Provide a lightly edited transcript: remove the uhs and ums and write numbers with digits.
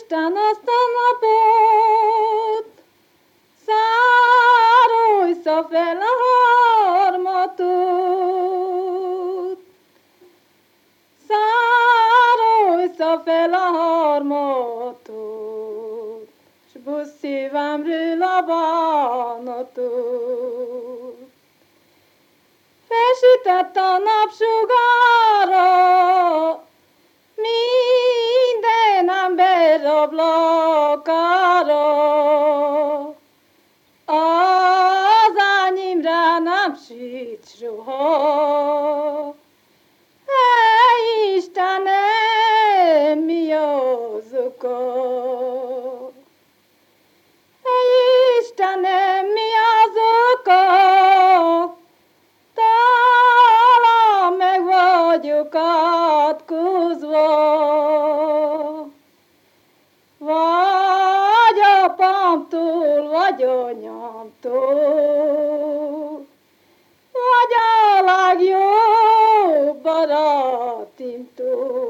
Isten azt a napot szárolja fel a harmatot, szárolja fel a harmatot, s busz szívemről a bánatot. Felsütett a napsugára minden ember ablakára, az enyémre nem süt soha. Hey, Istenem, mi az oka? Hey, Istenem, mi az oka? Talán meg vagyok átkozva, vagy apámtól, vagy anyámtól, vagy a legjobb barátimtól.